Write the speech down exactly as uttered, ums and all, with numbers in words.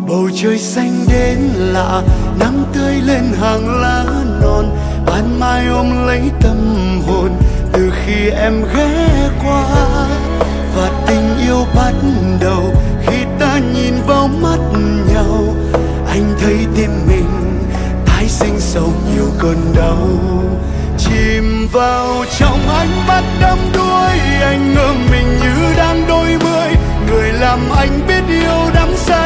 Bầu trời xanh đến lạ, nắng tươi lên hàng lá non, ban mai ôm lấy tâm hồn từ khi em ghé qua. Và tình yêu bắt đầu khi ta nhìn vào mắt nhau, anh thấy tim mình tái sinh sầu nhiều cơn đau. Chìm vào trong ánh mắt đắm đuối, anh ngỡ mình như đang đôi mươi, người làm anh biết yêu đắm say